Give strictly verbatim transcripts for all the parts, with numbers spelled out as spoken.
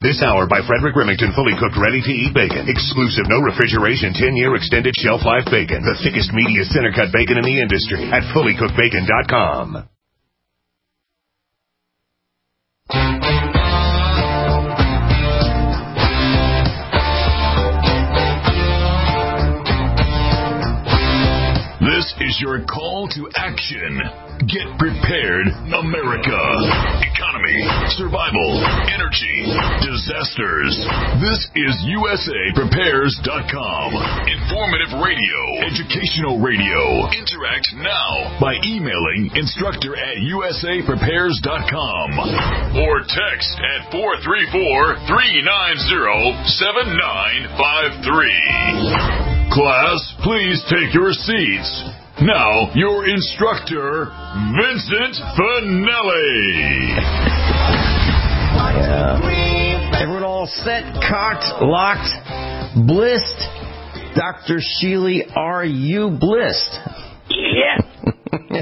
This hour by Frederick Remington, fully cooked, ready-to-eat bacon. Exclusive, no refrigeration, ten-year extended shelf life bacon. The thickest, meatiest, center-cut bacon in the industry at fully cooked bacon dot com. This is your call to action. Get prepared, America. Economy, survival, energy, disasters. This is U S A Prepares dot com. Informative radio, educational radio. Interact now by emailing instructor at U S A Prepares dot com or text at four three four, three nine zero, seven nine five three. Class, please take your seats. Now, your instructor, Vincent Finelli. Yeah. Everyone all set, cocked, locked, blissed? Doctor Sheely, are you blissed? Yeah.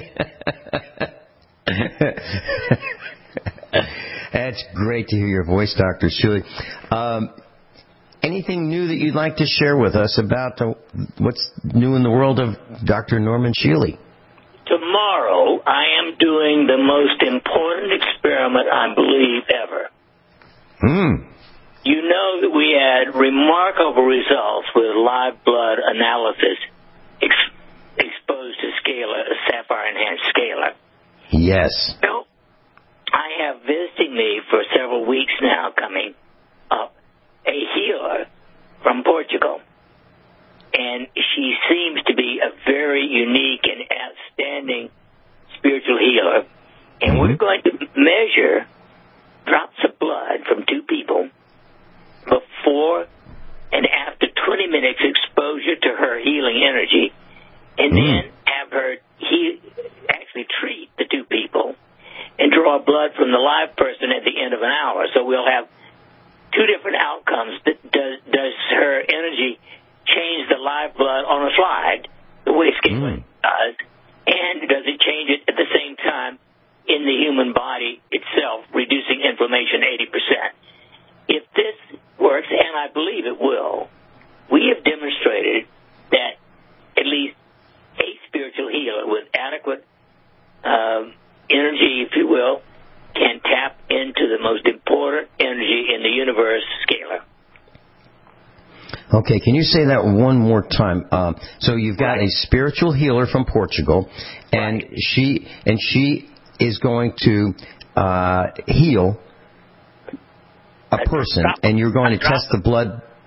That's great to hear your voice, Doctor Sheely. Um, Anything new that you'd like to share with us about uh, what's new in the world of Doctor Norman Sheely? Tomorrow, I am doing the most important experiment, I believe, ever. Hmm. You know that we had remarkable results with live blood analysis ex- exposed to scalar, sapphire-enhanced scalar. Yes. So, I have visiting me for several weeks now coming up a healer from Portugal. And she seems to be a very unique and outstanding spiritual healer. And we're going to measure drops of blood from two people before and after twenty minutes exposure to her healing energy, and mm. then have her he- actually treat the two people and draw blood from the live person at the end of an hour. So we'll have two different outcomes. Does, does her energy change the live blood on a slide, the way scaling mm. does, and does it change it at the same time in the human body itself, reducing inflammation eighty percent? If this works, and I believe it will, we have demonstrated that at least a spiritual healer with adequate uh, energy, if you will, can tap into the most important energy in the universe, scalar. Okay, can you say that one more time? Um, so you've got right. a spiritual healer from Portugal, and right. she and she is going to uh, heal a person, drop, and you're going to test the blood.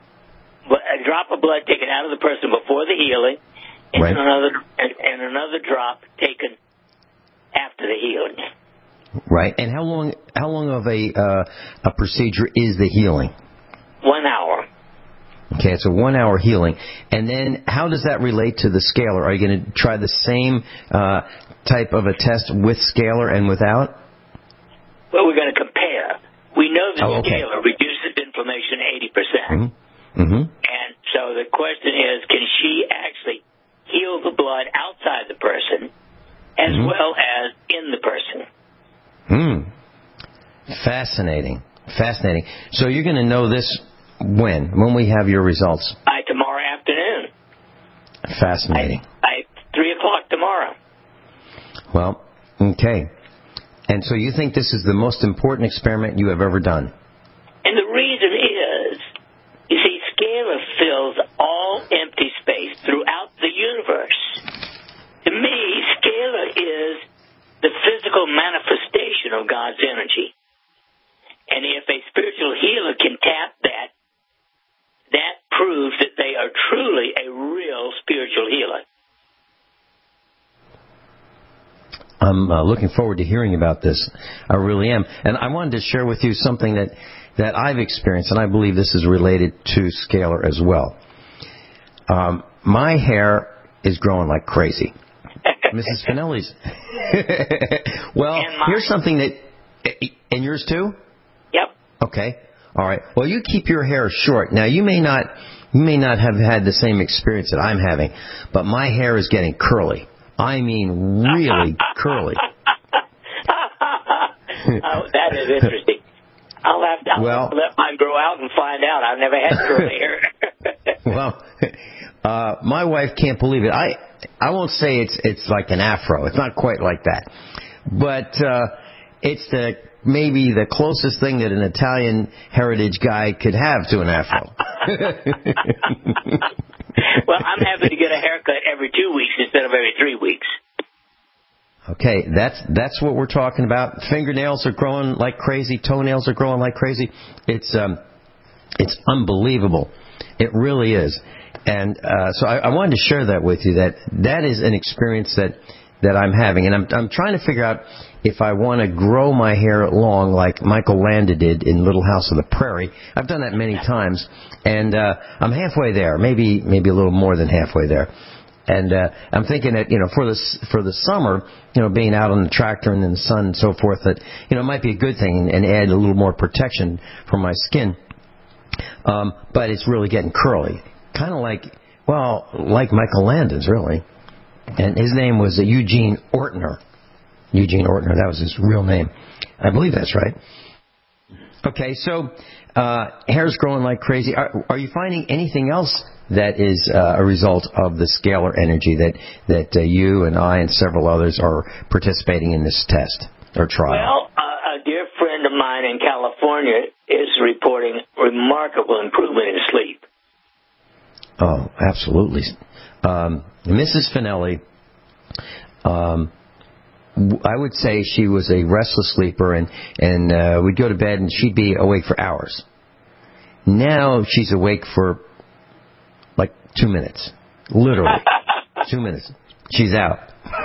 A drop of blood taken out of the person before the healing, and right. another and, and another drop taken after the healing. Right, and how long? How long of a uh, a procedure is the healing? One hour. Okay, it's a one-hour healing, and then how does that relate to the scalar? Are you going to try the same uh, type of a test with scalar and without? Well, we're going to compare. We know that oh, okay. scalar reduces inflammation eighty percent, mm-hmm. Mm-hmm. and so the question is, can she actually heal the blood outside the person as mm-hmm. well as in the person? Hmm. Fascinating. Fascinating. So you're going to know this when? When we have your results? By tomorrow afternoon. Fascinating. By three o'clock tomorrow. Well, okay. And so you think this is the most important experiment you have ever done? And the reason is, you see, scalar fills all empty space throughout the universe. To me, scalar is the physical manifestation of God's energy. And if a spiritual healer can tap that, that proves that they are truly a real spiritual healer. I'm uh, looking forward to hearing about this. I really am. And I wanted to share with you something that, that I've experienced, and I believe this is related to scalar as well. Um, my hair is growing like crazy. Missus Finelli's. Well, here's something that... And yours too? Yep. Okay. All right. Well, you keep your hair short. Now, you may not you may not have had the same experience that I'm having, but my hair is getting curly. I mean, really curly. Oh, that is interesting. I'll have to I'll well, let mine grow out and find out. I've never had curly hair. Well, uh, my wife can't believe it. I I won't say it's it's like an afro. It's not quite like that, but uh, it's the maybe the closest thing that an Italian heritage guy could have to an afro. Well, I'm happy to get a haircut every two weeks instead of every three weeks. Okay, that's that's what we're talking about. Fingernails are growing like crazy. Toenails are growing like crazy. It's um, it's unbelievable. It really is. And uh, so I, I wanted to share that with you. That that is an experience that, that I'm having, and I'm I'm trying to figure out if I want to grow my hair long like Michael Landa did in Little House on the Prairie. I've done that many times, and uh, I'm halfway there. Maybe maybe a little more than halfway there. And uh, I'm thinking that, you know, for the for the summer, you know, being out on the tractor and in the sun and so forth, that, you know, it might be a good thing and add a little more protection for my skin. Um, but it's really getting curly, kind of like, well, like Michael Landon's, really. And his name was uh, Eugene Ortner. Eugene Ortner, that was his real name. I believe that's right. Okay, so uh, hair's growing like crazy. Are, are you finding anything else that is uh, a result of the scalar energy that that uh, you and I and several others are participating in this test or trial? Well, uh, a dear friend of mine in California is reporting remarkable improvement in sleep. Oh, absolutely. Um, Missus Finelli, um, I would say she was a restless sleeper, and, and uh, we'd go to bed and she'd be awake for hours. Now she's awake for like two minutes. Literally. two minutes. She's out.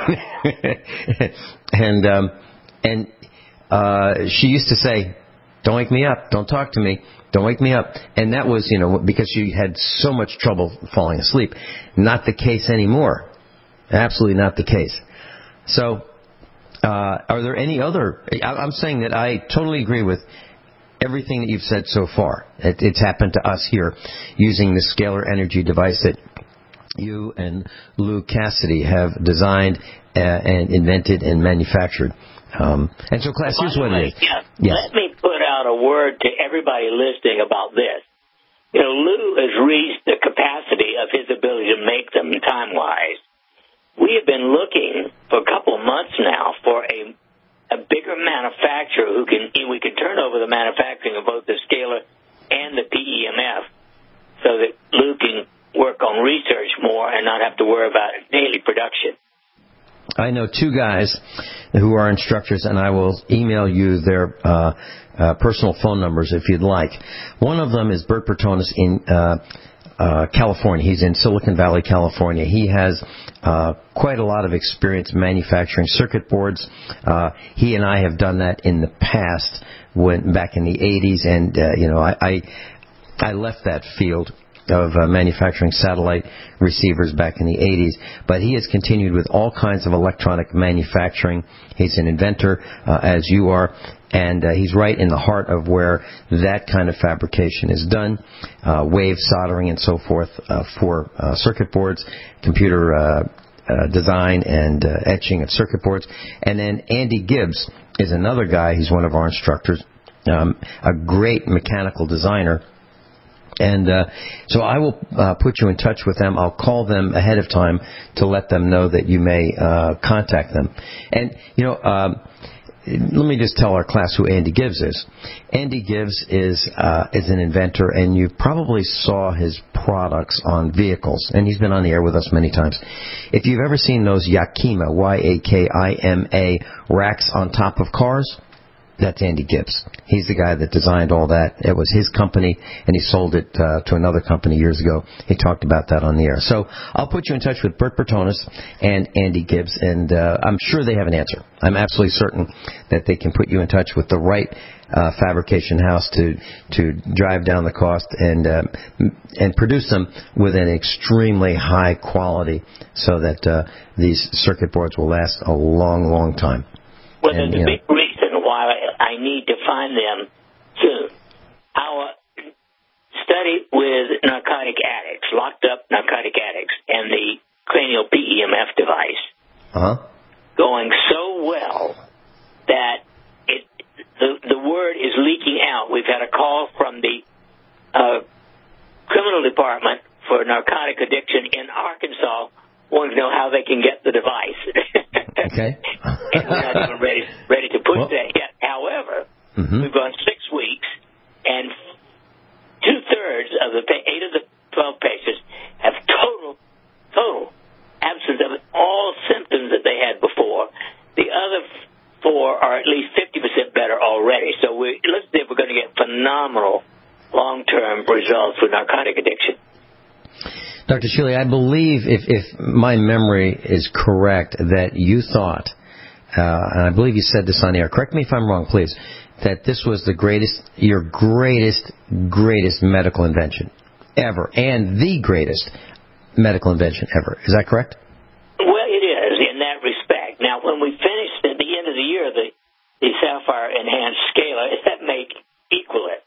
and um, and uh, she used to say, "Don't wake me up. Don't talk to me. Don't wake me up." And that was, you know, because she had so much trouble falling asleep. Not the case anymore. Absolutely not the case. So, uh, are there any other... I'm saying that I totally agree with everything that you've said so far. It, it's happened to us here using the scalar energy device that you and Lou Cassidy have designed uh, and invented and manufactured. Um, and so, class, here's what it is. Yeah, yes. Let me put out a word to everybody listening about this. You know, Lou has reached the capacity of his ability to make them time-wise. We have been looking for a couple of months now for a a bigger manufacturer who can we can turn over the manufacturing of both the scalar and the P E M F so that Lou can work on research more and not have to worry about daily production. I know two guys who are instructors, and I will email you their uh, uh, personal phone numbers if you'd like. One of them is Bert Bertonis in uh, uh, California. He's in Silicon Valley, California. He has uh, quite a lot of experience manufacturing circuit boards. Uh, he and I have done that in the past, when back in the eighties, and uh, you know, I, I I left that field of uh, manufacturing satellite receivers back in the eighties, but he has continued with all kinds of electronic manufacturing. He's an inventor, uh, as you are, and uh, he's right in the heart of where that kind of fabrication is done, uh, wave soldering and so forth uh, for uh, circuit boards, computer uh, uh, design and uh, etching of circuit boards. And then Andy Gibbs is another guy. He's one of our instructors, um, a great mechanical designer. And uh, so I will uh, put you in touch with them. I'll call them ahead of time to let them know that you may uh, contact them. And, you know, um, let me just tell our class who Andy Gibbs is. Andy Gibbs is uh, is an inventor, and you probably saw his products on vehicles. And he's been on the air with us many times. If you've ever seen those Yakima, Y A K I M A, racks on top of cars, that's Andy Gibbs. He's the guy that designed all that. It was his company, and he sold it uh, to another company years ago. He talked about that on the air. So I'll put you in touch with Bert Bertonis and Andy Gibbs, and uh, I'm sure they have an answer. I'm absolutely certain that they can put you in touch with the right uh, fabrication house to to drive down the cost and uh, and produce them with an extremely high quality, so that uh, these circuit boards will last a long, long time. Well, and, there's a you know, big reason why I need to find them soon. Our study with narcotic addicts, locked up narcotic addicts, and the cranial P E M F device uh-huh. going so well that it the, the word is leaking out. We we've had a call from the uh, criminal department for narcotic addiction in Arkansas wanting to know how they can get the device. Okay. And we're not even ready, ready to push well, that yet. However, mm-hmm. we've gone six weeks, and two-thirds of the, eight of the twelve patients have total, total absence of all symptoms that they had before. The other four are at least fifty percent better already. So we, let's see if we're going to get phenomenal long-term results with narcotic addiction. Doctor Shealy, I believe, if, if my memory is correct, that you thought, uh, and I believe you said this on the air, correct me if I'm wrong, please, that this was the greatest, your greatest, greatest medical invention ever, and the greatest medical invention ever. Is that correct? Well, it is in that respect. Now, when we finish at the end of the year the, the Sapphire Enhanced Scalar, that may equal it.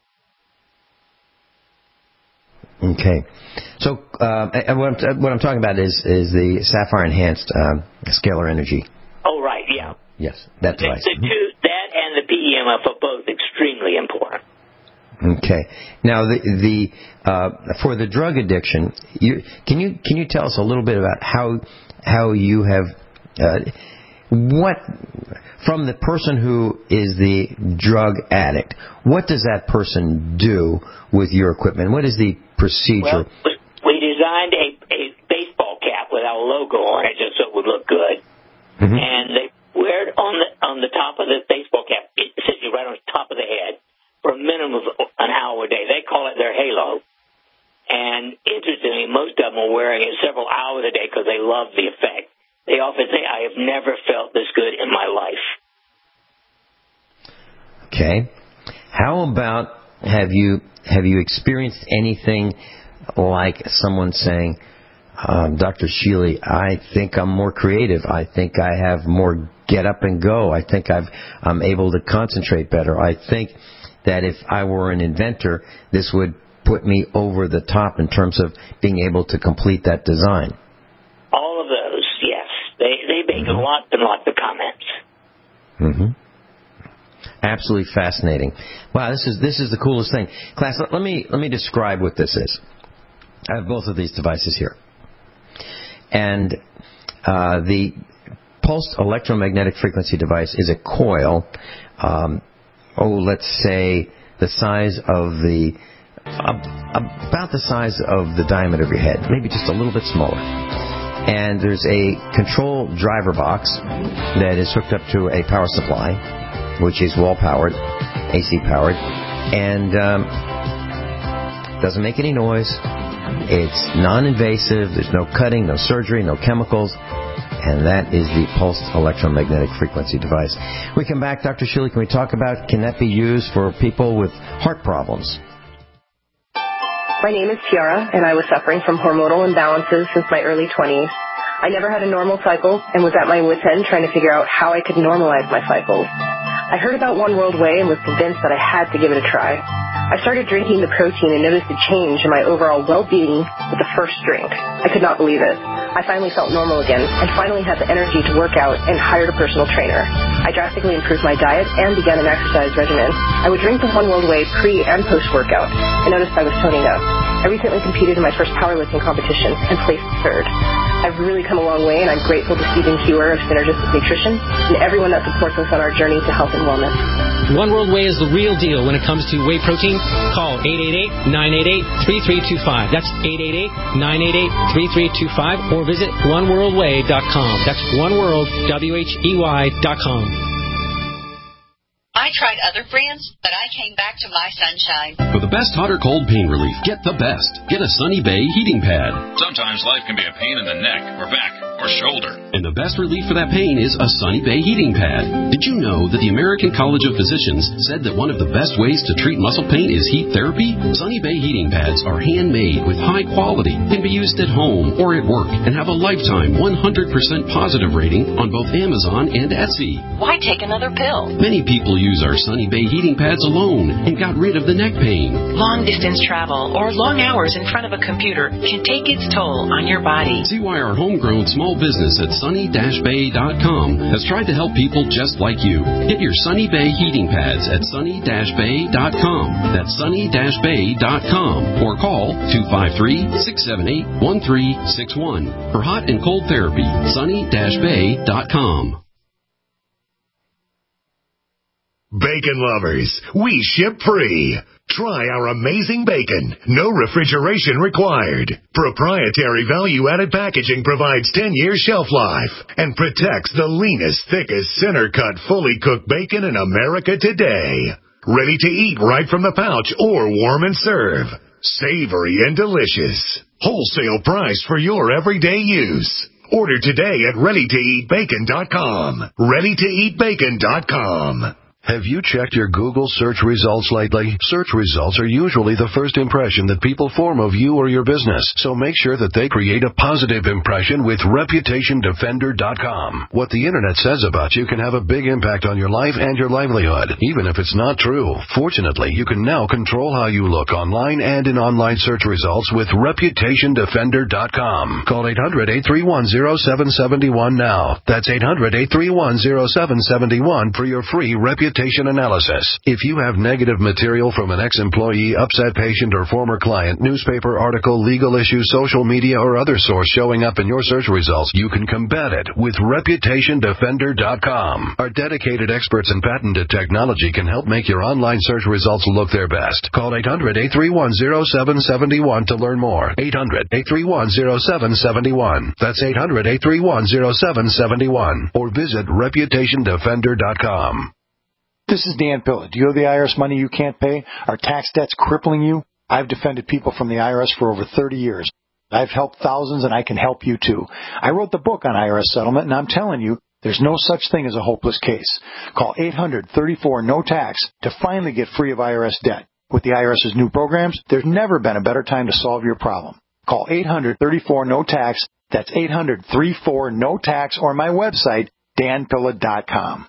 Okay. So uh, what, I'm, what I'm talking about is, is the Sapphire Enhanced uh, Scalar Energy. Oh, right, yeah. Yes, that device. The, the two, that and the P E M F are both extremely important. Okay. Now, the the uh, for the drug addiction, you, can you can you tell us a little bit about how how you have uh, what from the person who is the drug addict? What does that person do with your equipment? What is the procedure? Well, we designed a, a baseball cap with our logo on it just so it would look good, mm-hmm. and they wear it on the on the top of the baseball cap, essentially right on the top of the head, for a minimum of an hour a day. They call it their halo. And interestingly, most of them are wearing it several hours a day because they love the effect. They often say, I have never felt this good in my life. Okay. How about, have you have you experienced anything like someone saying, um, Doctor Shealy, I think I'm more creative. I think I have more get up and go. I think I've, I'm able to concentrate better. I think that if I were an inventor, this would put me over the top in terms of being able to complete that design. All of those, yes. They they make mm-hmm. lots and lots of comments. Mm-hmm. Absolutely fascinating. Wow, this is this is the coolest thing. Class, let, let me let me describe what this is. I have both of these devices here. And uh, the pulsed electromagnetic frequency device is a coil, um, oh, let's say the size of the, uh, about the size of the diameter of your head, maybe just a little bit smaller. And there's a control driver box that is hooked up to a power supply, which is wall-powered, A C powered, and um, doesn't make any noise. It's non-invasive. There's no cutting, no surgery, no chemicals. And that is the pulsed electromagnetic frequency device. We come back, Doctor Shealy, can we talk about, can that be used for people with heart problems? My name is Tiara, and I was suffering from hormonal imbalances since my early twenties. I never had a normal cycle and was at my wit's end trying to figure out how I could normalize my cycles. I heard about One World Way and was convinced that I had to give it a try. I started drinking the protein and noticed a change in my overall well-being with the first drink. I could not believe it. I finally felt normal again and finally had the energy to work out and hired a personal trainer. I drastically improved my diet and began an exercise regimen. I would drink the One World Way pre- and post-workout and noticed I was toning up. I recently competed in my first powerlifting competition and placed third. I've really come a long way, and I'm grateful to Stephen Kewer of Synergistic Nutrition and everyone that supports us on our journey to health and wellness. One World Way is the real deal when it comes to whey protein. Call eight eight eight, nine eight eight, three three two five. That's eight eight eight, nine eight eight, three three two five, or visit one world way dot com. That's oneworld, W H E Y, dot com. I tried other brands, but I came back to My Sunshine. For the best hot or cold pain relief, get the best. Get a Sunny Bay heating pad. Sometimes life can be a pain in the neck or back or shoulder. And the best relief for that pain is a Sunny Bay heating pad. Did you know that the American College of Physicians said that one of the best ways to treat muscle pain is heat therapy? Sunny Bay heating pads are handmade with high quality, can be used at home or at work, and have a lifetime one hundred percent positive rating on both Amazon and Etsy. Why take another pill? Many people use use our Sunny Bay heating pads alone and got rid of the neck pain. Long-distance travel or long hours in front of a computer can take its toll on your body. See why our homegrown small business at sunny dash bay dot com has tried to help people just like you. Get your Sunny Bay heating pads at sunny dash bay dot com. That's sunny dash bay dot com. Or call two five three, six seven eight, one three six one for hot and cold therapy. sunny dash bay dot com. Bacon lovers, we ship free. Try our amazing bacon. No refrigeration required. Proprietary value-added packaging provides ten-year shelf life and protects the leanest, thickest, center-cut, fully cooked bacon in America today. Ready to eat right from the pouch or warm and serve. Savory and delicious. Wholesale price for your everyday use. Order today at ready to eat bacon dot com. ready to eat bacon dot com. Have you checked your Google search results lately? Search results are usually the first impression that people form of you or your business, so make sure that they create a positive impression with reputation defender dot com. What the internet says about you can have a big impact on your life and your livelihood, even if it's not true. Fortunately, you can now control how you look online and in online search results with reputation defender dot com. Call eight hundred, eight three one, zero seven seven one now. That's eight hundred, eight three one, zero seven seven one for your free reputation analysis. If you have negative material from an ex-employee, upset patient, or former client, newspaper article, legal issue, social media, or other source showing up in your search results, you can combat it with reputation defender dot com. Our dedicated experts in patented technology can help make your online search results look their best. Call eight hundred, eight three one, zero seven seven one to learn more. eight hundred, eight three one, zero seven seven one. That's eight hundred, eight three one, zero seven seven one. Or visit reputation defender dot com. This is Dan Pilla. Do you owe the I R S money you can't pay? Are tax debts crippling you? I've defended people from the I R S for over thirty years. I've helped thousands, and I can help you too. I wrote the book on I R S settlement, and I'm telling you, there's no such thing as a hopeless case. Call eight hundred, thirty-four, no tax to finally get free of I R S debt. With the IRS's new programs, there's never been a better time to solve your problem. Call eight hundred, thirty-four, no tax. That's eight hundred, thirty-four, no tax, or my website, dan pilla dot com.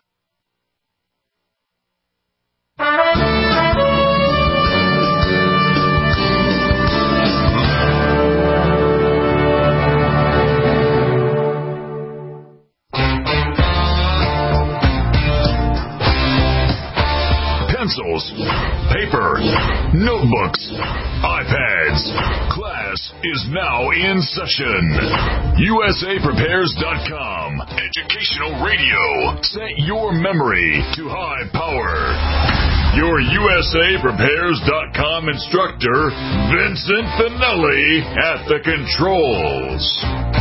Pencils, paper, notebooks, iPads. Class is now in session. U S A Prepares dot com. Educational radio. Set your memory to high power. Your U S A Prepares dot com instructor, Vincent Finelli, at the controls.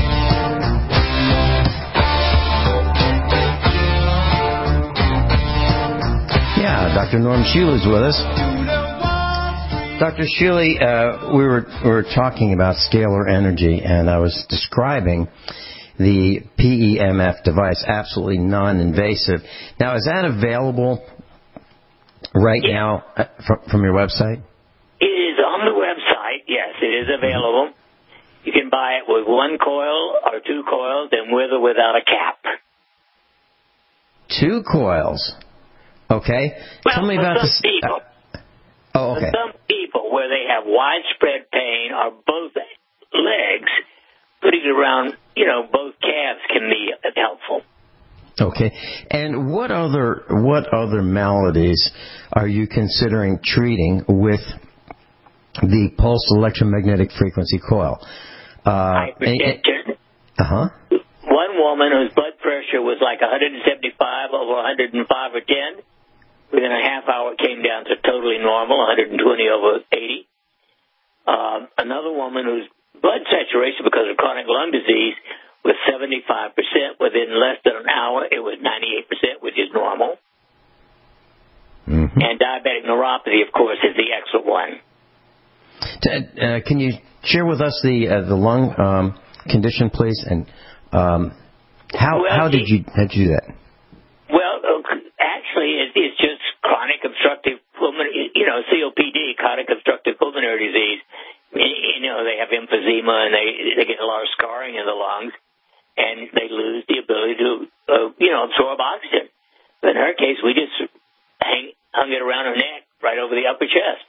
Yeah, Doctor Norm Shealy is with us. Doctor Shealy, uh, we were we were talking about scalar energy, and I was describing the P E M F device, absolutely non-invasive. Now, is that available right yeah. now uh, from, from your website? It is on the website. Yes, it is available. You can buy it with one coil or two coils, and with or without a cap. Two coils. Okay. Well, Tell me about some this. People, uh, oh, okay. For some people where they have widespread pain or both legs, putting it around, you know, both calves can be helpful. Okay. And what other what other maladies are you considering treating with the pulsed electromagnetic frequency coil? Uh, Hypertension. Uh huh. One woman whose blood pressure was like one seventy-five over one oh five or ten. Within a half hour, it came down to totally normal, one twenty over eighty. Um, another woman whose blood saturation, because of chronic lung disease, was seventy-five percent. Within less than an hour, it was ninety-eight percent, which is normal. Mm-hmm. And diabetic neuropathy, of course, is the excellent one. Uh, can you share with us the uh, the lung um, condition, please? And um, how well, how did you how did you do that? Well, actually, it, it's just chronic obstructive pulmonary, you know, C O P D, chronic obstructive pulmonary disease. You know, they have emphysema and they they get a lot of scarring in the lungs, and they lose the ability to, uh, you know, absorb oxygen. But in her case, we just hang hung it around her neck, right over the upper chest.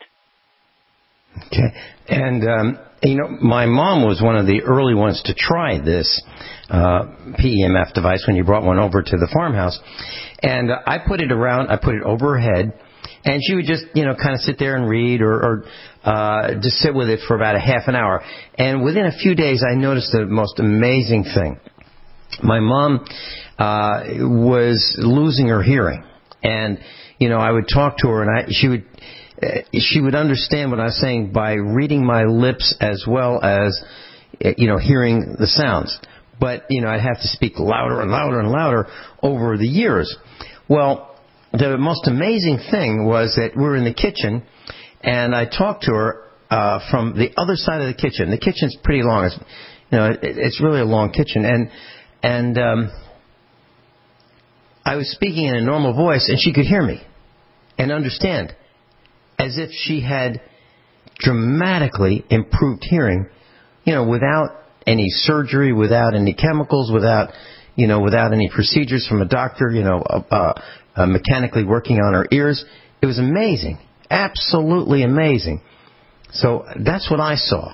Okay. And, um, you know, my mom was one of the early ones to try this uh, P E M F device when you brought one over to the farmhouse. And uh, I put it around, I put it over her head, and she would just, you know, kind of sit there and read or, or uh, just sit with it for about a half an hour. And within a few days, I noticed the most amazing thing. My mom uh, was losing her hearing. And, you know, I would talk to her, and I, she would... she would understand what I was saying by reading my lips as well as, you know, hearing the sounds. But, you know, I'd have to speak louder and louder and louder over the years. Well, the most amazing thing was that we were in the kitchen, and I talked to her uh, from the other side of the kitchen. The kitchen's pretty long. It's, you know, it, it's really a long kitchen. And, and um, I was speaking in a normal voice, and she could hear me and understand, as if she had dramatically improved hearing, you know, without any surgery, without any chemicals, without, you know, without any procedures from a doctor, you know, uh, uh, uh, mechanically working on her ears. It was amazing, absolutely amazing. So that's what I saw.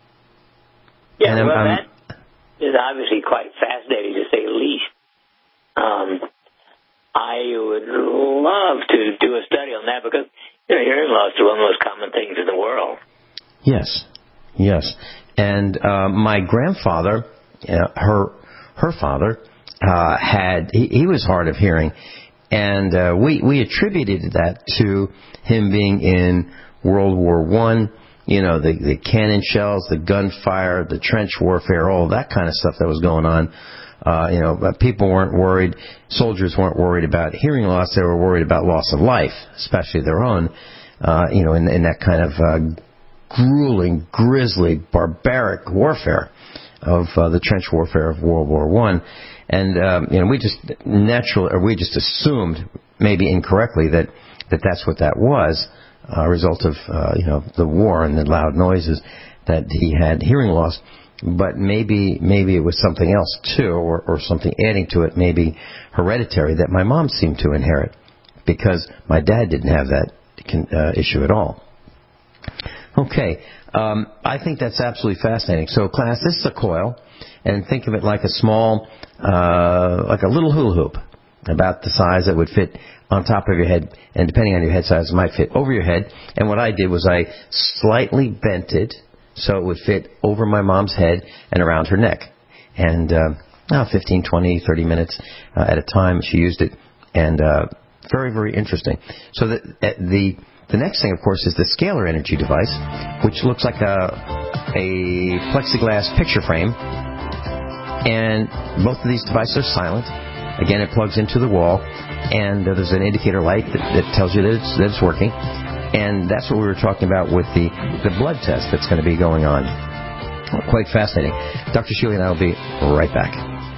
Yeah, and well, I'm, that is obviously quite fascinating, to say the least. Um, I would love to do a study on that because, you know, hearing loss is one of the most common things in the world. Yes, yes. And uh, my grandfather, uh, her her father, uh, had he, he was hard of hearing, and uh, we we attributed that to him being in World War One. You know, the the cannon shells, the gunfire, the trench warfare, all that kind of stuff that was going on. Uh, you know, people weren't worried, soldiers weren't worried about hearing loss, they were worried about loss of life, especially their own, uh, you know, in, in that kind of uh, grueling, grisly, barbaric warfare of uh, the trench warfare of World War One. And, um, you know, we just naturally, or we just assumed, maybe incorrectly, that, that that's what that was, uh, a result of, uh, you know, the war and the loud noises, that he had hearing loss. But maybe maybe it was something else, too, or, or something adding to it, maybe hereditary, that my mom seemed to inherit, because my dad didn't have that uh, issue at all. Okay, um, I think that's absolutely fascinating. So, class, this is a coil, and think of it like a small, uh, like a little hula hoop, about the size that would fit on top of your head, and depending on your head size, it might fit over your head. And what I did was I slightly bent it so it would fit over my mom's head and around her neck. And uh, oh, fifteen, twenty, thirty minutes uh, at a time she used it. And uh, very, very interesting. So the, the the next thing, of course, is the scalar energy device, which looks like a, a plexiglass picture frame. And both of these devices are silent. Again, it plugs into the wall. And uh, there's an indicator light that, that tells you that it's, that it's working. And that's what we were talking about with the, the blood test that's going to be going on. Quite fascinating. Doctor Shealy and I will be right back.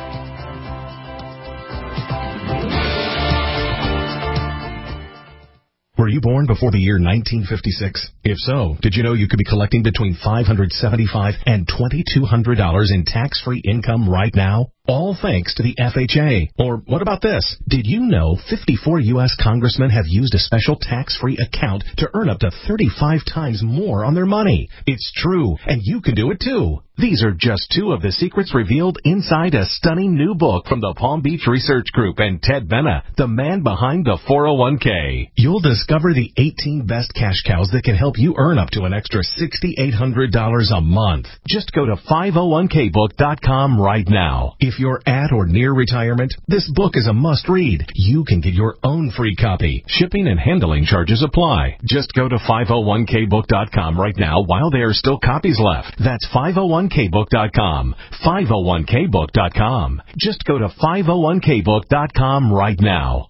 Were you born before the year nineteen fifty-six? If so, did you know you could be collecting between five hundred seventy-five dollars and twenty-two hundred dollars in tax-free income right now? All thanks to the F H A. Or what about this? Did you know fifty-four U S congressmen have used a special tax-free account to earn up to thirty-five times more on their money? It's true, and you can do it too. These are just two of the secrets revealed inside a stunning new book from the Palm Beach Research Group and Ted Benna, the man behind the four oh one k. You'll discover the eighteen best cash cows that can help you earn up to an extra six thousand eight hundred dollars a month. Just go to five oh one k book dot com right now. If you're at or near retirement, this book is a must-read. You can get your own free copy. Shipping and handling charges apply. Just go to five oh one k book dot com right now while there are still copies left. That's five oh one k book dot com. five oh one k book dot com. Just go to five oh one k book dot com right now.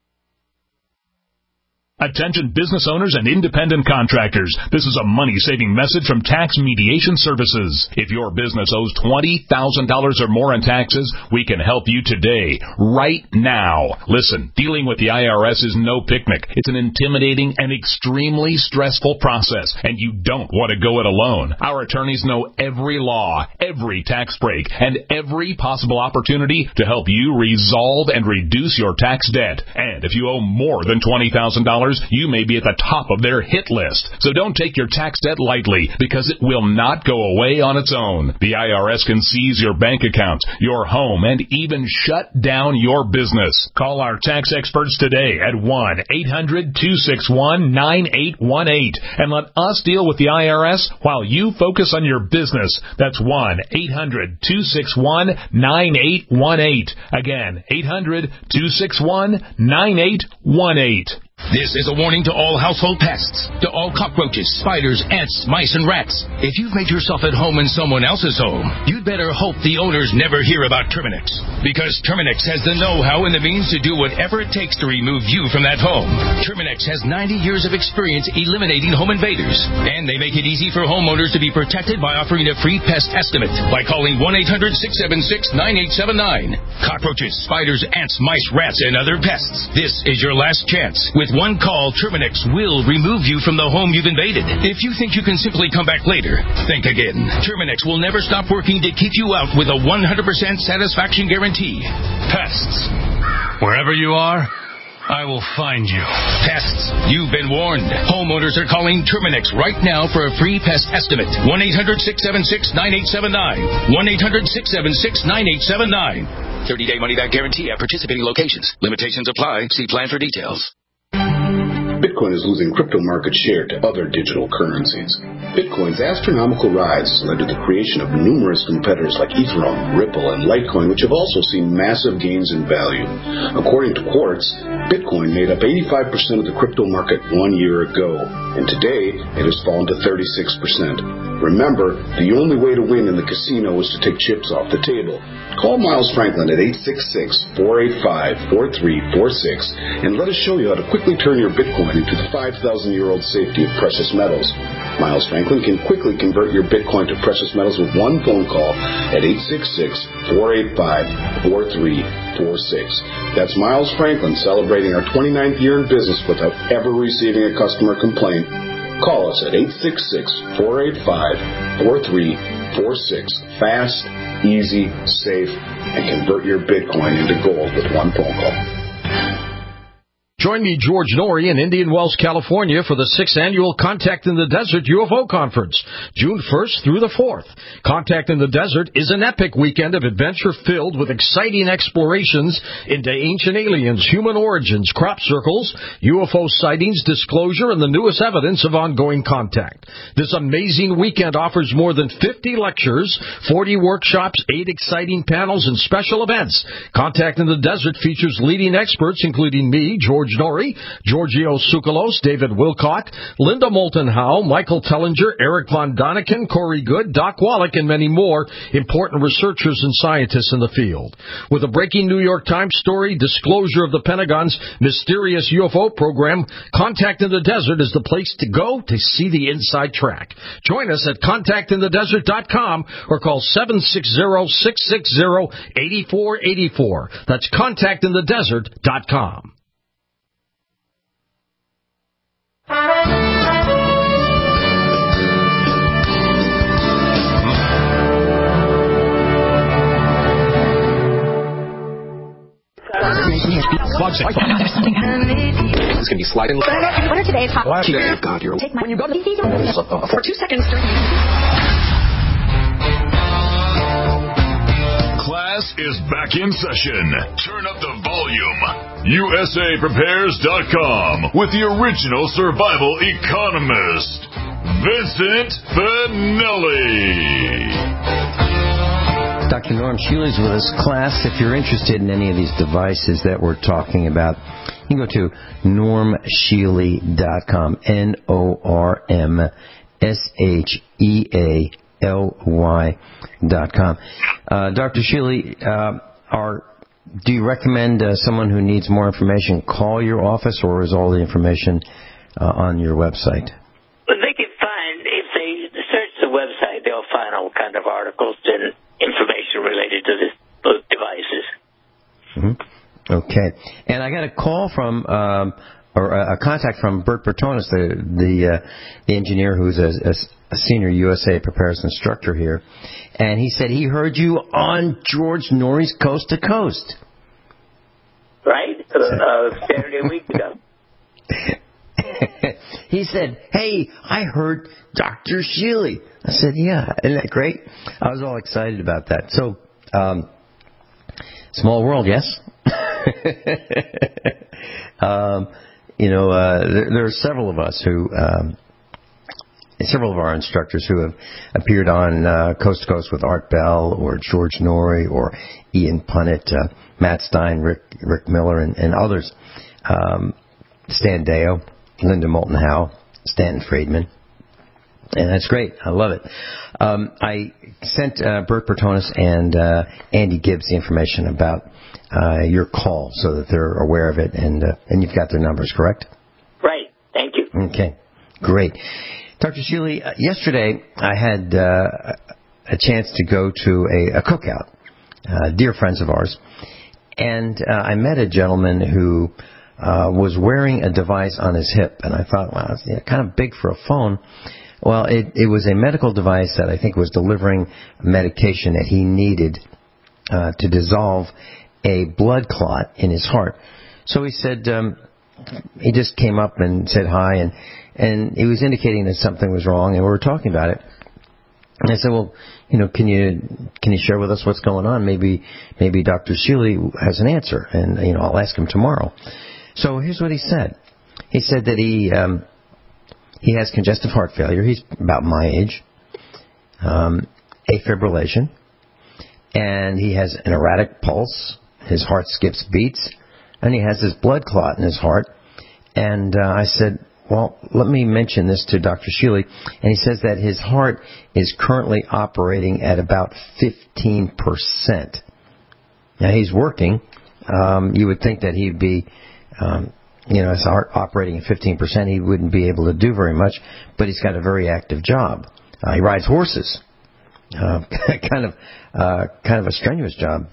Attention business owners and independent contractors. This is a money-saving message from Tax Mediation Services. If your business owes twenty thousand dollars or more in taxes, we can help you today, right now. Listen, dealing with the I R S is no picnic. It's an intimidating and extremely stressful process, and you don't want to go it alone. Our attorneys know every law, every tax break, and every possible opportunity to help you resolve and reduce your tax debt. And if you owe more than twenty thousand dollars, dollars, you may be at the top of their hit list. So don't take your tax debt lightly, because it will not go away on its own. The I R S can seize your bank account, your home, and even shut down your business. Call our tax experts today at one eight hundred two six one nine eight one eight and let us deal with the I R S while you focus on your business. That's one eight hundred two six one nine eight one eight. Again, eight hundred two six one nine eight one eight. This is a warning to all household pests, to all cockroaches, spiders, ants, mice, and rats. If you've made yourself at home in someone else's home, you'd better hope the owners never hear about Terminix. Because Terminix has the know-how and the means to do whatever it takes to remove you from that home. Terminix has ninety years of experience eliminating home invaders. And they make it easy for homeowners to be protected by offering a free pest estimate by calling one eight hundred six seven six nine eight seven nine. Cockroaches, spiders, ants, mice, rats, and other pests. This is your last chance. With one call, Terminix will remove you from the home you've invaded. If you think you can simply come back later, think again. Terminix will never stop working to keep you out with a one hundred percent satisfaction guarantee. Pests. Wherever you are, I will find you. Pests, you've been warned. Homeowners are calling Terminix right now for a free pest estimate. one eight hundred six seven six nine eight seven nine. one eight hundred six seven six nine eight seven nine. thirty-day money-back guarantee at participating locations. Limitations apply. See plan for details. Bitcoin is losing crypto market share to other digital currencies. Bitcoin's astronomical rise has led to the creation of numerous competitors like Ethereum, Ripple, and Litecoin, which have also seen massive gains in value. According to Quartz, Bitcoin made up eighty-five percent of the crypto market one year ago, and today it has fallen to thirty-six percent. Remember, the only way to win in the casino is to take chips off the table. Call Miles Franklin at eight six six, four eight five, four three four six and let us show you how to quickly turn your Bitcoin into the five thousand year old safety of precious metals. Miles Franklin can quickly convert your Bitcoin to precious metals with one phone call at eight six six, four eight five, four three four six. That's Miles Franklin celebrating our twenty-ninth year in business without ever receiving a customer complaint. Call us at eight six six, four eight five, four three four six. Fast, easy, safe, and convert your Bitcoin into gold with one phone call. Join me, George Norrie, in Indian Wells, California for the sixth annual Contact in the Desert U F O Conference, June first through the fourth. Contact in the Desert is an epic weekend of adventure filled with exciting explorations into ancient aliens, human origins, crop circles, U F O sightings, disclosure, and the newest evidence of ongoing contact. This amazing weekend offers more than fifty lectures, forty workshops, eight exciting panels, and special events. Contact in the Desert features leading experts, including me, George Norrie, Giorgio Tsoukalos, David Wilcock, Linda Moulton Howe, Michael Tellinger, Eric Von Daniken, Corey Good, Doc Wallach, and many more important researchers and scientists in the field. With a breaking New York Times story, disclosure of the Pentagon's mysterious U F O program, Contact in the Desert is the place to go to see the inside track. Join us at contact in the desert dot com or call seven six zero, six six zero, eight four eight four. That's contact in the desert dot com. It's going to be sliding. What are today's hot? Oh, God, you're... Take my... When you go to the... For two seconds... Class is back in session. Turn up the volume. U S A Prepares dot com with the original survival economist, Vincent Finelli. Doctor Norm Shealy's with us. Class, if you're interested in any of these devices that we're talking about, you can go to norm shealy dot com. N O R M S H E A L Y dot com. Uh, Doctor Shealy, uh, are, do you recommend uh, someone who needs more information call your office, or is all the information uh, on your website? Well, they can find, if they search the website, they'll find all kind of articles and information related to this, those devices. Mm-hmm. Okay. And I got a call from, um, or a contact from Bert Bertonis, the the, uh, the engineer who's a, a, a senior U S A Prepares instructor here, and he said he heard you on George Norrie's Coast to Coast. Right? Uh, uh, Saturday a week ago. he said, "Hey, I heard Doctor Sheely." I said, "Yeah, isn't that great?" I was all excited about that. So, um, small world, yes. um, you know, uh, there, there are several of us who, um, several of our instructors who have appeared on uh, Coast to Coast with Art Bell or George Norrie or Ian Punnett, uh, Matt Stein, Rick, Rick Miller, and, and others. Um, Stan Deyo, Linda Moulton Howe, Stanton Friedman. And that's great. I love it. Um, I sent uh, Bert Bertonis and uh, Andy Gibbs the information about uh, your call so that they're aware of it, and uh, and you've got their numbers, correct? Right. Thank you. Okay. Great. Doctor Sheely, uh, yesterday I had uh, a chance to go to a, a cookout, uh, dear friends of ours, and uh, I met a gentleman who uh, was wearing a device on his hip, and I thought, wow, it's yeah, kind of big for a phone. Well, it, it was a medical device that I think was delivering medication that he needed uh, to dissolve a blood clot in his heart. So he said, um, he just came up and said hi, and, and he was indicating that something was wrong, and we were talking about it. And I said, well, you know, can you can you share with us what's going on? Maybe maybe Doctor Sheely has an answer, and you know, I'll ask him tomorrow. So here's what he said. He said that he um, he has congestive heart failure. He's about my age, um, afibrillation, and he has an erratic pulse. His heart skips beats, and he has this blood clot in his heart. And uh, I said, well, let me mention this to Doctor Sheely. And he says that his heart is currently operating at about fifteen percent. Now, he's working. Um, you would think that he'd be, um, you know, his heart operating at fifteen percent, he wouldn't be able to do very much. But he's got a very active job. Uh, he rides horses. Uh, kind of, uh, kind of a strenuous job.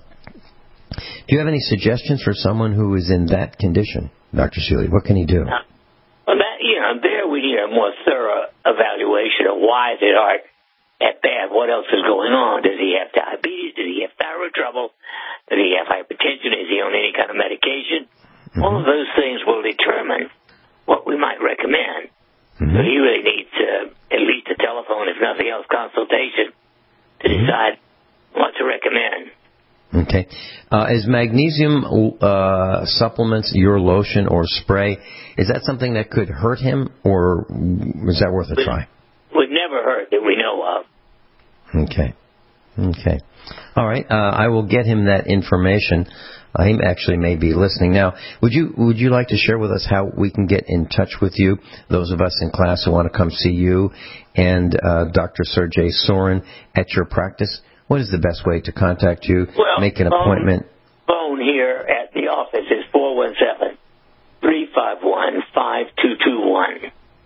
Do you have any suggestions for someone who is in that condition, Doctor Sheely? What can he do? Uh, well, that, you know, there we need a more thorough evaluation of why is his heart that bad? What else is going on? Does he have diabetes? Does he have thyroid trouble? Does he have hypertension? Is he on any kind of medication? Mm-hmm. All of those things will determine what we might recommend. Mm-hmm. So he really needs uh, at least a telephone, if nothing else, consultation to mm-hmm. decide what to recommend. Okay. Uh, is magnesium uh, supplements, your lotion or spray, is that something that could hurt him, or is that worth a try? Would never hurt that we know of. Okay. Okay. All right. Uh, I will get him that information. Uh, he actually may be listening now. Would you Would you like to share with us how we can get in touch with you? Those of us in class who want to come see you and uh, Doctor Sergey Sorin at your practice. What is the best way to contact you, well, make an phone, appointment? Phone here at the office is four one seven, three five one, five two two one.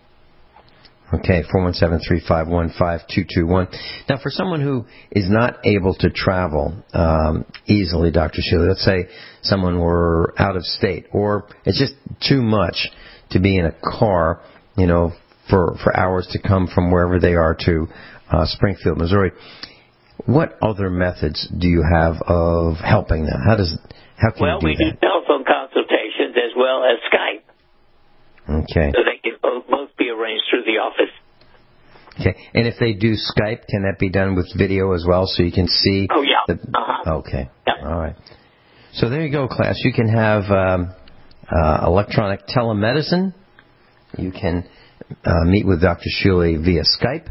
Okay, four one seven, three five one, five two two one. Now, for someone who is not able to travel um, easily, Doctor Sheely, let's say someone were out of state, or it's just too much to be in a car, you know, for, for hours to come from wherever they are to uh, Springfield, Missouri. What other methods do you have of helping them? How does how can well, you do we that? Well, we do telephone consultations as well as Skype. Okay. So they can both, both be arranged through the office. Okay. And if they do Skype, can that be done with video as well, so you can see? Oh yeah. The, uh-huh. Okay. Yep. All right. So there you go, class. You can have um, uh, electronic telemedicine. You can uh, meet with Doctor Sheely via Skype.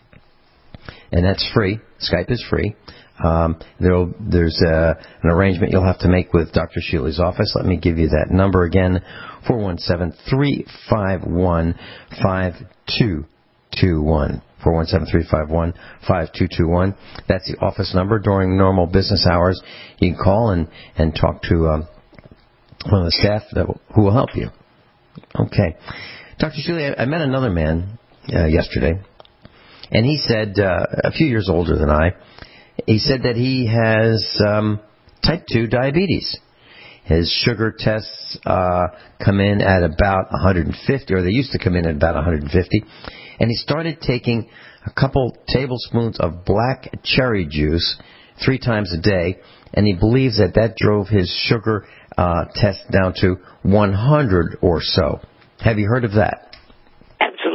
And that's free. Skype is free. Um, there'll, there's uh, an arrangement you'll have to make with Doctor Sheely's office. Let me give you that number again, four one seven, three five one, five two two one. four one seven, three five one, five two two one. That's the office number. During normal business hours, you can call and, and talk to um, one of the staff that will, who will help you. Okay. Doctor Sheely, I, I met another man uh, yesterday. And he said, uh, a few years older than I, he said that he has um, type two diabetes. His sugar tests uh, come in at about one hundred fifty, or they used to come in at about one hundred fifty. And he started taking a couple tablespoons of black cherry juice three times a day, and he believes that that drove his sugar uh, test down to one hundred or so. Have you heard of that? Absolutely.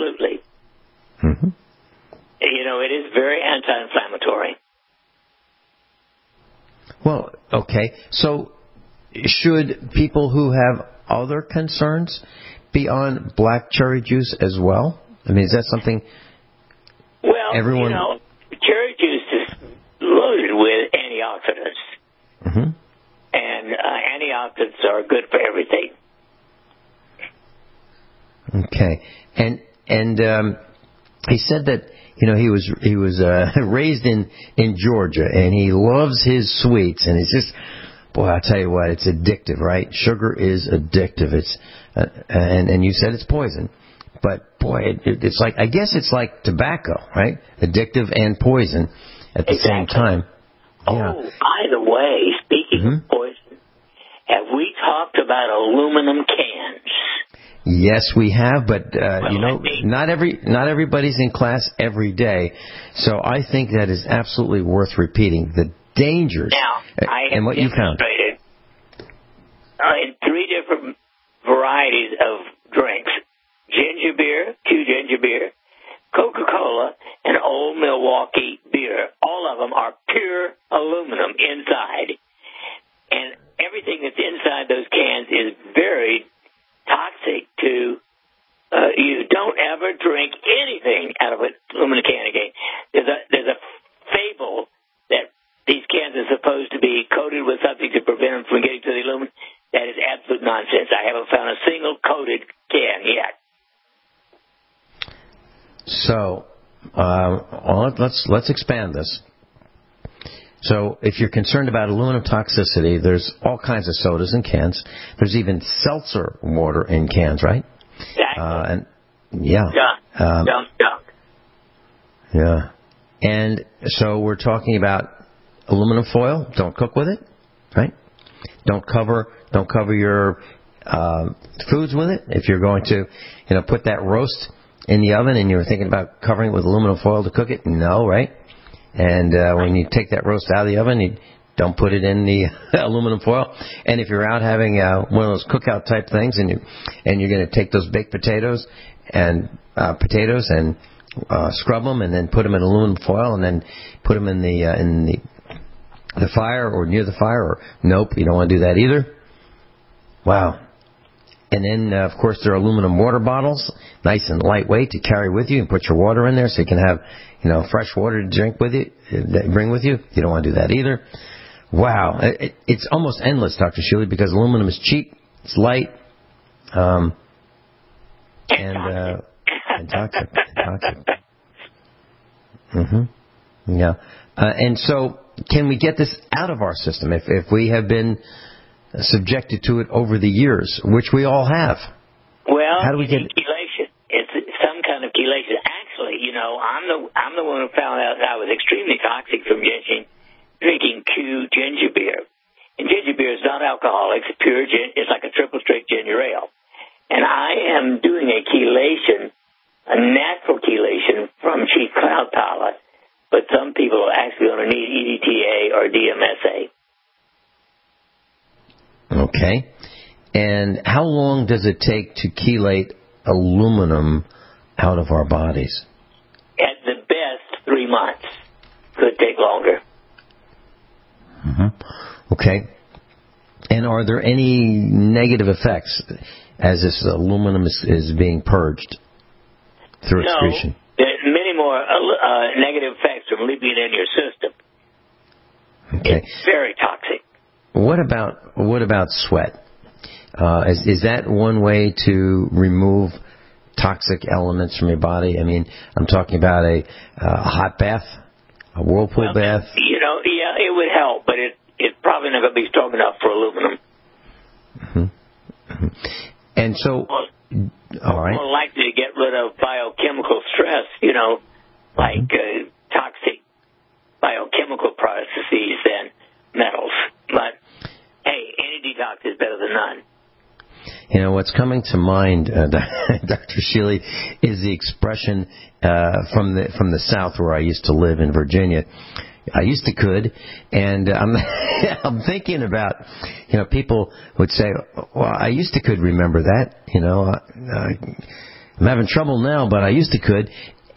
Mm-hmm. You know, it is very anti-inflammatory. Well, okay. So should people who have other concerns be on black cherry juice as well? I mean, is that something well, everyone... you know, cherry juice is loaded with antioxidants. Mm-hmm. And uh, antioxidants are good for everything. Okay. And and um, he said that, you know, he was he was uh, raised in, in Georgia, and he loves his sweets, and he's just, boy, I'll tell you what, it's addictive, right? Sugar is addictive. It's uh, and and you said it's poison, but boy, it, it, it's like, I guess it's like tobacco, right? Addictive and poison at the exactly. same time. Yeah. Oh, by the way, speaking mm-hmm. of poison, have we talked about aluminum cans? Yes, we have, but uh, you know, not every not everybody's in class every day, so I think that is absolutely worth repeating. The dangers now, I and what you found. Uh, in three different varieties of drinks: ginger beer, Q ginger beer, Coca-Cola, and Old Milwaukee beer. All of them are pure aluminum inside, and everything that's inside those cans is very toxic to, uh, you don't ever drink anything out of an aluminum can again. There's a, there's a fable that these cans are supposed to be coated with something to prevent them from getting to the aluminum. That is absolute nonsense. I haven't found a single coated can yet. So, uh, well, let's, let's expand this. So if you're concerned about aluminum toxicity, there's all kinds of sodas in cans. There's even seltzer water in cans, right? Exactly. Uh, and yeah. Dunk, um, dunk, dunk. Yeah. And so we're talking about aluminum foil. Don't cook with it, right? Don't cover, don't cover your uh, foods with it. If you're going to, you know, put that roast in the oven and you're thinking about covering it with aluminum foil to cook it, no, right? And uh, when you take that roast out of the oven, you don't put it in the aluminum foil. And if you're out having uh, one of those cookout type things, and you and you're going to take those baked potatoes and uh, potatoes and uh, scrub them, and then put them in aluminum foil, and then put them in the uh, in the the fire or near the fire, or nope, you don't want to do that either. Wow. And then, uh, of course, there are aluminum water bottles, nice and lightweight to carry with you, and put your water in there so you can have, you know, fresh water to drink with you, bring with you. You don't want to do that either. Wow. It, it's almost endless, Doctor Sheely, because aluminum is cheap, it's light, um, and, uh, and toxic. And toxic. Mm-hmm. Yeah. Uh, and so, can we get this out of our system if, if we have been subjected to it over the years, which we all have? Well, how do we get chelation? It's some kind of chelation. Actually, you know, I'm the I'm the one who found out that I was extremely toxic from drinking drinking Q ginger beer. And ginger beer is not alcoholic; it's pure. Gin, it's like a triple straight ginger ale. And I am doing a chelation, a natural chelation from Chief Cloud Power. But some people are actually going to need E D T A or D M S A. Okay. And how long does it take to chelate aluminum out of our bodies? At the best, three months. Could take longer. Mm-hmm. Okay. And are there any negative effects as this aluminum is, is being purged through no, excretion? There's many more uh, negative effects from leaving it in your system. Okay. It's very toxic. What about what about sweat? Uh, is is that one way to remove toxic elements from your body? I mean, I'm talking about a, uh, a hot bath, a whirlpool well, bath. You know, yeah, it would help, but it it's probably not going to be strong enough for aluminum. Mm-hmm. Mm-hmm. And so, well, all right. More likely to get rid of biochemical stress, you know, like mm-hmm. uh, toxic biochemical processes than metals. But hey, any detox is better than none. You know, what's coming to mind, uh, Doctor Sheely, is the expression uh, from the from the South where I used to live in Virginia. I used to could, and I'm I'm thinking about, you know, people would say, well, I used to could remember that, you know, uh, I'm having trouble now, but I used to could.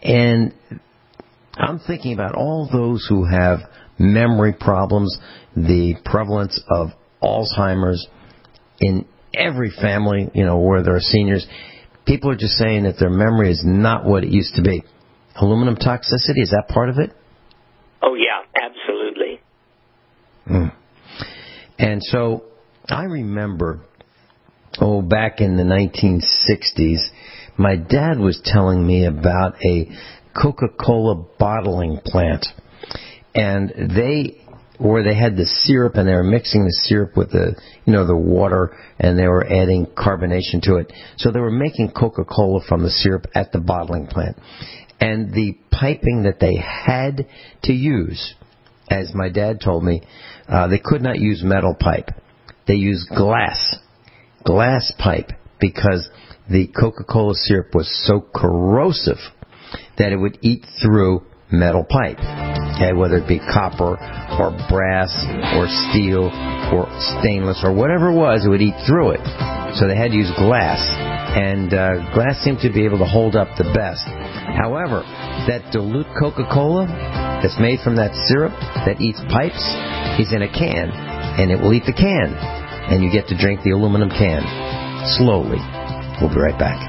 And I'm thinking about all those who have memory problems, the prevalence of Alzheimer's in every family, you know, where there are seniors. People are just saying that their memory is not what it used to be. Aluminum toxicity, is that part of it? Oh, yeah, absolutely. Mm. And so I remember, oh, back in the nineteen sixties, my dad was telling me about a Coca-Cola bottling plant. And they, where they had the syrup and they were mixing the syrup with the, you know, the water, and they were adding carbonation to it. So they were making Coca-Cola from the syrup at the bottling plant. And the piping that they had to use, as my dad told me, uh, they could not use metal pipe. They used glass, glass pipe, because the Coca-Cola syrup was so corrosive that it would eat through metal pipe, okay, whether it be copper or brass or steel or stainless or whatever it was, it would eat through it. So they had to use glass, and uh, glass seemed to be able to hold up the best. However, that dilute Coca-Cola that's made from that syrup that eats pipes is in a can, and it will eat the can, and you get to drink the aluminum can slowly. We'll be right back.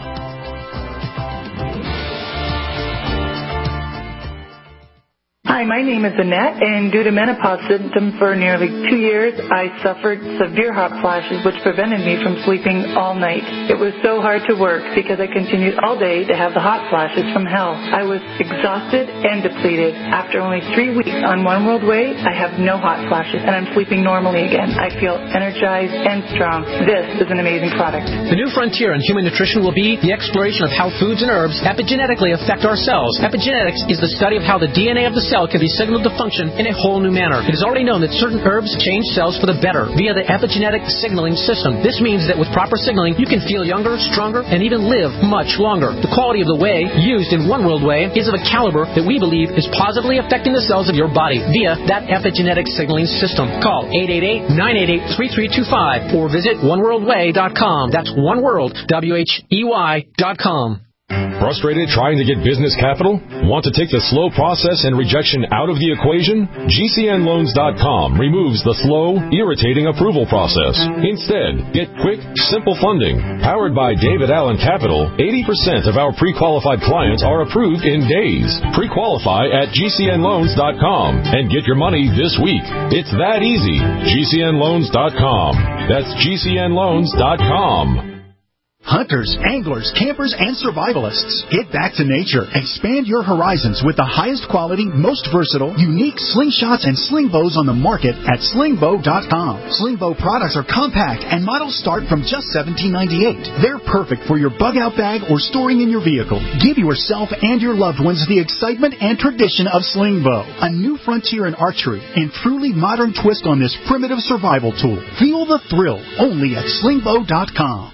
Hi, my name is Annette, and due to menopause symptoms for nearly two years, I suffered severe hot flashes, which prevented me from sleeping all night. It was so hard to work because I continued all day to have the hot flashes from hell. I was exhausted and depleted. After only three weeks on One World Way, I have no hot flashes, and I'm sleeping normally again. I feel energized and strong. This is an amazing product. The new frontier in human nutrition will be the exploration of how foods and herbs epigenetically affect our cells. Epigenetics is the study of how the D N A of the cell can be signaled to function in a whole new manner. It is already known that certain herbs change cells for the better via the epigenetic signaling system. This means that with proper signaling, you can feel younger, stronger, and even live much longer. The quality of the whey used in One World Whey is of a caliber that we believe is positively affecting the cells of your body via that epigenetic signaling system. Call eight eight eight, nine eight eight, three three two five or visit one world way dot com. That's one world, W H E Y dot com. Frustrated trying to get business capital? Want to take the slow process and rejection out of the equation? G C N loans dot com removes the slow, irritating approval process. Instead, get quick, simple funding. Powered by David Allen Capital, eighty percent of our pre-qualified clients are approved in days. Pre-qualify at G C N loans dot com and get your money this week. It's that easy. G C N loans dot com. That's G C N loans dot com. Hunters, anglers, campers, and survivalists, get back to nature. Expand your horizons with the highest quality, most versatile, unique slingshots and sling bows on the market at sling bow dot com. Sling bow products are compact and models start from just seventeen ninety-eight. They're perfect for your bug out bag or storing in your vehicle. Give yourself and your loved ones the excitement and tradition of sling bow, a new frontier in archery and truly modern twist on this primitive survival tool. Feel the thrill only at sling bow dot com.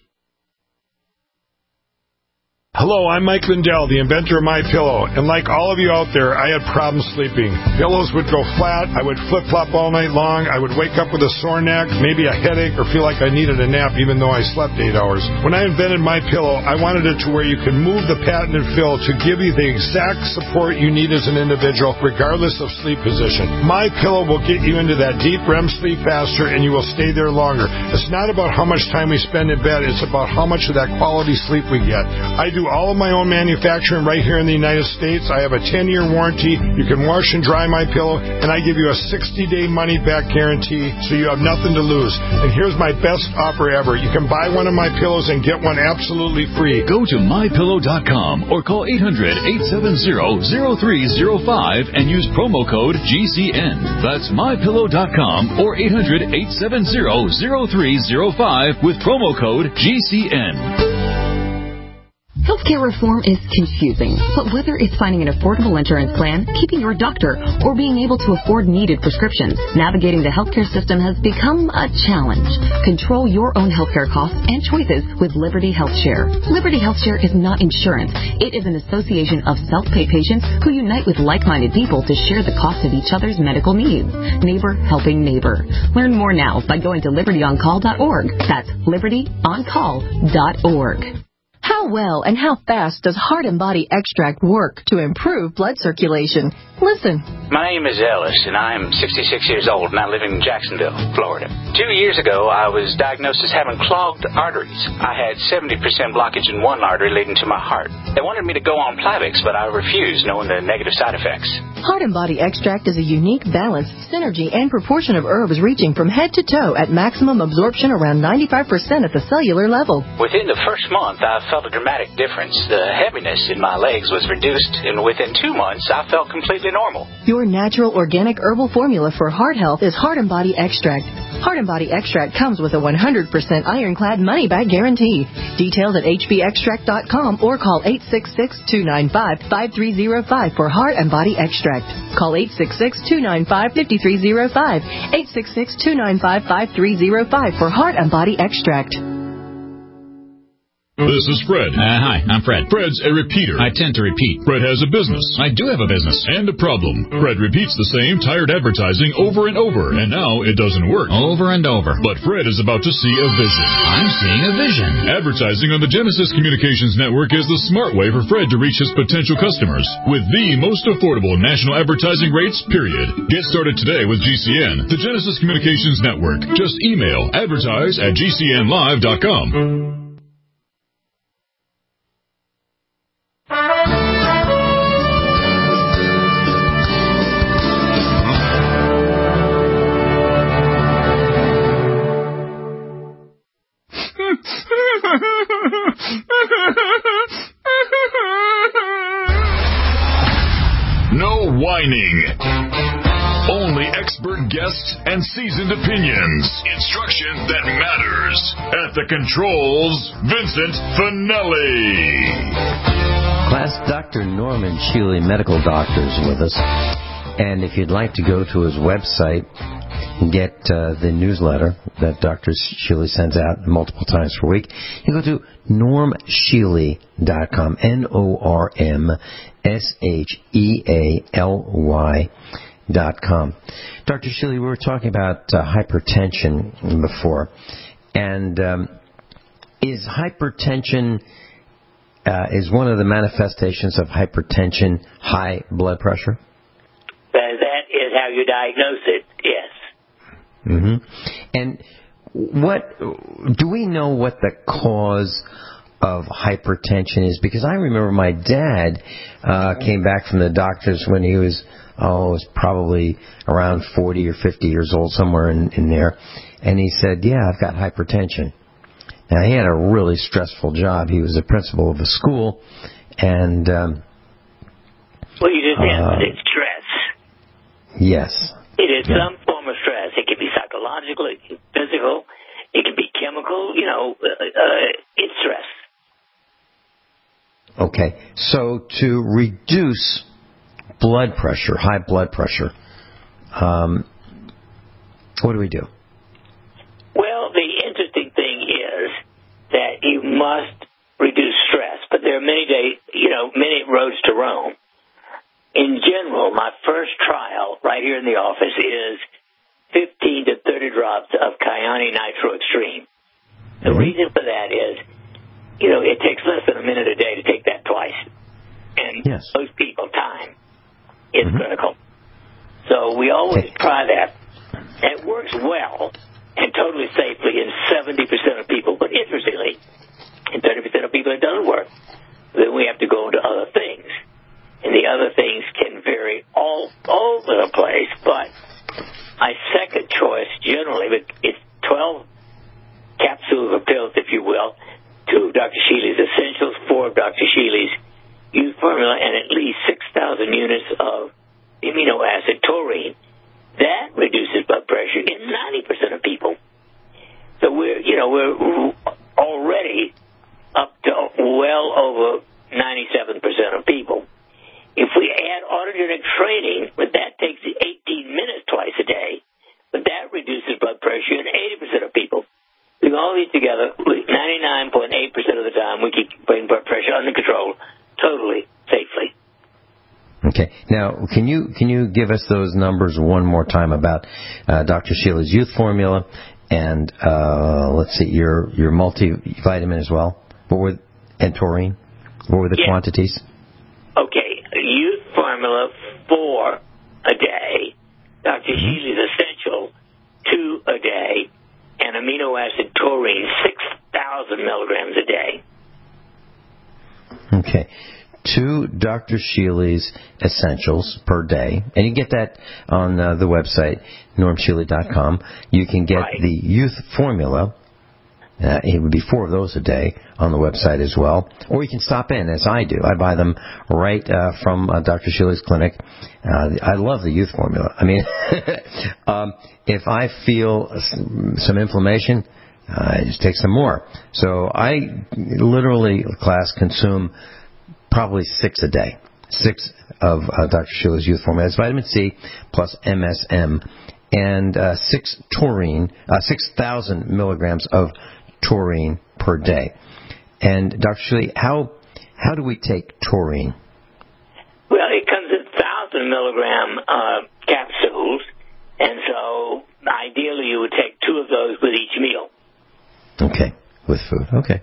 Hello, I'm Mike Lindell, the inventor of MyPillow, and like all of you out there, I had problems sleeping. Pillows would go flat, I would flip-flop all night long, I would wake up with a sore neck, maybe a headache, or feel like I needed a nap even though I slept eight hours. When I invented MyPillow, I wanted it to where you could move the patented fill to give you the exact support you need as an individual, regardless of sleep position. MyPillow will get you into that deep R E M sleep faster, and you will stay there longer. It's not about how much time we spend in bed, it's about how much of that quality sleep we get. I do all of my own manufacturing right here in the United States. I have a ten-year warranty. You can wash and dry my pillow, and I give you a sixty-day money-back guarantee, so you have nothing to lose. And here's my best offer ever. You can buy one of my pillows and get one absolutely free. Go to my pillow dot com or call eight hundred, eight seven zero, zero three zero five and use promo code G C N. That's my pillow dot com or eight hundred, eight seven zero, zero three zero five with promo code G C N. Healthcare reform is confusing, but whether it's finding an affordable insurance plan, keeping your doctor, or being able to afford needed prescriptions, navigating the healthcare system has become a challenge. Control your own healthcare costs and choices with Liberty HealthShare. Liberty HealthShare is not insurance. It is an association of self-pay patients who unite with like-minded people to share the cost of each other's medical needs. Neighbor helping neighbor. Learn more now by going to liberty on call dot org. That's liberty on call dot org. How How well and how fast does Heart and Body Extract work to improve blood circulation? Listen. My name is Ellis, and I'm sixty-six years old, and I live in Jacksonville, Florida. Two years ago, I was diagnosed as having clogged arteries. I had seventy percent blockage in one artery leading to my heart. They wanted me to go on Plavix, but I refused, knowing the negative side effects. Heart and Body Extract is a unique, balanced synergy and proportion of herbs reaching from head to toe at maximum absorption around ninety-five percent at the cellular level. Within the first month, I felt a dramatic difference. The heaviness in my legs was reduced, and within two months, I felt completely normal. Your natural organic herbal formula for heart health is Heart and Body Extract. Heart and Body Extract comes with a one hundred percent ironclad money-back guarantee. Details at h b extract dot com or call eight six six, two nine five, five three zero five for Heart and Body Extract. Call eight six six, two nine five, five three zero five, eight six six, two nine five, five three zero five for Heart and Body Extract. This is Fred. Uh, hi, I'm Fred. Fred's a repeater. I tend to repeat. Fred has a business. I do have a business. And a problem. Fred repeats the same tired advertising over and over, and now it doesn't work. Over and over. But Fred is about to see a vision. I'm seeing a vision. Advertising on the Genesis Communications Network is the smart way for Fred to reach his potential customers with the most affordable national advertising rates, period. Get started today with G C N, the Genesis Communications Network. Just email advertise at g c n live dot com. No whining. Only expert guests and seasoned opinions. Instruction that matters. At the controls, Vincent Finelli. Class, Doctor Norman Shealy, medical doctor, is with us. And if you'd like to go to his website and get uh, the newsletter that Doctor Shealy sends out multiple times per week, you go to norm shealy dot com, N O R M S H E A L Y dot com. Doctor Shealy, we were talking about uh, hypertension before. And um, is hypertension, uh, is one of the manifestations of hypertension high blood pressure? That, that is how you diagnose it, yes. Mm-hmm. And what do we know what the cause of hypertension is? Because I remember my dad uh, came back from the doctors when he was, oh, was probably around forty or fifty years old, somewhere in, in there, and he said, yeah, I've got hypertension. Now, he had a really stressful job. He was the principal of a school, and... Um, well, you just uh, answered it, stress. Yes. It is yeah. some form of stress. It can be psychological, it can be physical, it can be chemical, you know, uh, uh, it's stress. Okay, so to reduce blood pressure, high blood pressure, um, what do we do? Well, the interesting thing is that you must reduce stress, but there are many days, you know, many roads to Rome. In general, my first trial right here in the office is fifteen to thirty drops of Kyani Nitro Extreme. The reason for that is, you know, it takes less than a minute a day to take that twice. And yes. most people, time is mm-hmm. critical. So we always try that. It works well and totally safely in seventy percent of people. But interestingly, in thirty percent of people it doesn't work. Then we have to go into other things. And the other things can vary all over the place. But my second choice generally, it's twelve capsules or pills, if you will, two of Doctor Shealy's Essentials, four of Doctor Shealy's Youth Formula, and at least six thousand units of amino acid taurine. That reduces blood pressure in ninety percent of people. So we're, you know, we're already up to well over ninety-seven percent of people. If we add autogenic training, but that takes eighteen minutes twice a day, but that reduces blood pressure in eighty percent of people. Putting all these together, ninety-nine point eight percent of the time we keep putting blood pressure under control, totally safely. Okay. Now, can you can you give us those numbers one more time about uh, Doctor Shealy's Youth Formula and uh, let's see, your your multivitamin as well? What were and taurine? What were the yeah. quantities? Okay, Youth Formula, four a day. Doctor Mm-hmm. Sheely's Essential, two a day. And amino acid taurine, six thousand milligrams a day. Okay. Two Doctor Sheely's Essentials per day. And you get that on uh, the website, norm sheely dot com. You can get right. the Youth Formula. Uh, it would be four of those a day on the website as well. Or you can stop in, as I do. I buy them right uh, from uh, Doctor Sheely's clinic. Uh, I love the Youth Formula. I mean, um, if I feel some inflammation, uh, I just take some more. So I literally, class, consume probably six a day. Six of uh, Doctor Sheely's Youth Formula. It's vitamin C plus M S M. And uh, six taurine, uh, six thousand milligrams of taurine per day. And Doctor Sheely, how how do we take taurine? Well, it comes in one thousand milligram uh, capsules, and so ideally you would take two of those with each meal. Okay, with food. Okay.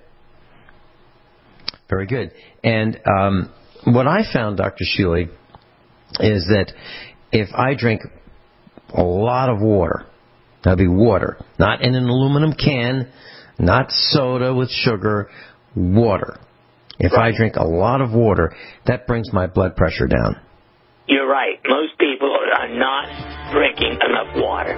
Very good. And um, what I found, Doctor Sheely, is that if I drink a lot of water, that'd be water, not in an aluminum can, not soda with sugar, water. If right. I drink a lot of water, that brings my blood pressure down. You're right. Most people are not drinking enough water.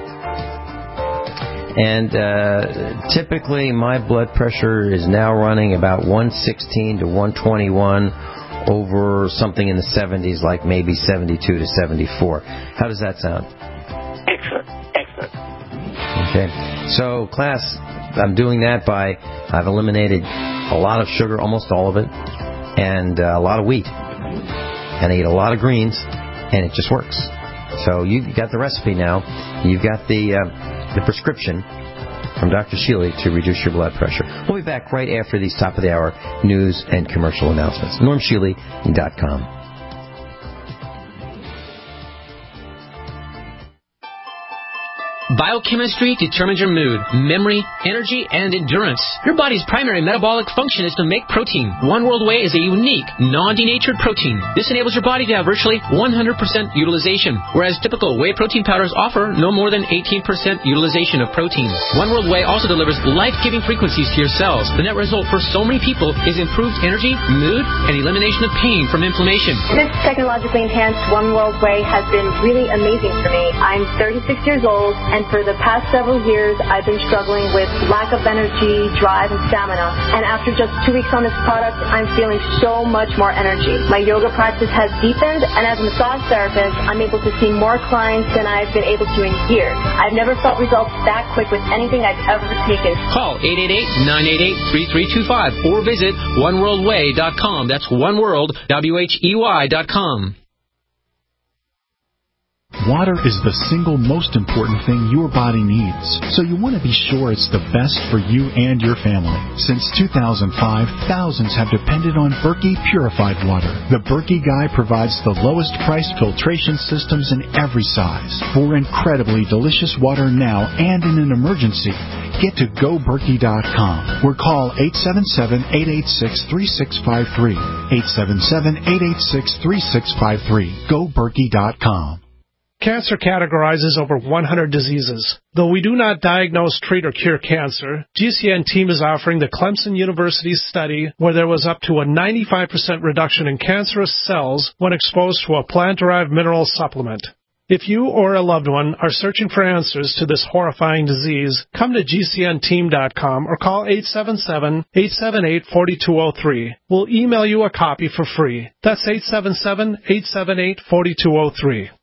And uh, typically my blood pressure is now running about one sixteen to one twenty-one over something in the seventies, like maybe seventy-two to seventy-four. How does that sound? Excellent. Excellent. Okay. So, class, I'm doing that by, I've eliminated a lot of sugar, almost all of it, and uh, a lot of wheat. And I eat a lot of greens, and it just works. So you've got the recipe now. You've got the uh, the prescription from Doctor Sheely to reduce your blood pressure. We'll be back right after these top-of-the-hour news and commercial announcements. norm sheely dot com. Biochemistry determines your mood, memory, energy, and endurance. Your body's primary metabolic function is to make protein. One World Whey is a unique, non-denatured protein. This enables your body to have virtually one hundred percent utilization, whereas typical whey protein powders offer no more than eighteen percent utilization of protein. One World Whey also delivers life-giving frequencies to your cells. The net result for so many people is improved energy, mood, and elimination of pain from inflammation. This technologically enhanced One World Whey has been really amazing for me. I'm thirty-six years old, and for the past several years, I've been struggling with lack of energy, drive, and stamina. And after just two weeks on this product, I'm feeling so much more energy. My yoga practice has deepened, and as a massage therapist, I'm able to see more clients than I've been able to in years. I've never felt results that quick with anything I've ever taken. Call eight eight eight, nine eight eight, three three two five or visit one world way dot com. That's oneworld, W H E Y dot com. Water is the single most important thing your body needs, so you want to be sure it's the best for you and your family. Since two thousand five, thousands have depended on Berkey purified water. The Berkey Guy provides the lowest priced filtration systems in every size. For incredibly delicious water now and in an emergency, get to go berkey dot com or call eight seven seven, eight eight six, three six five three. eight seven seven, eight eight six, three six five three. go berkey dot com. Cancer categorizes over one hundred diseases. Though we do not diagnose, treat, or cure cancer, G C N team is offering the Clemson University study where there was up to a ninety-five percent reduction in cancerous cells when exposed to a plant-derived mineral supplement. If you or a loved one are searching for answers to this horrifying disease, come to G C N team dot com or call eight seven seven, eight seven eight, four two zero three. We'll email you a copy for free. That's eight seven seven, eight seven eight, four two zero three.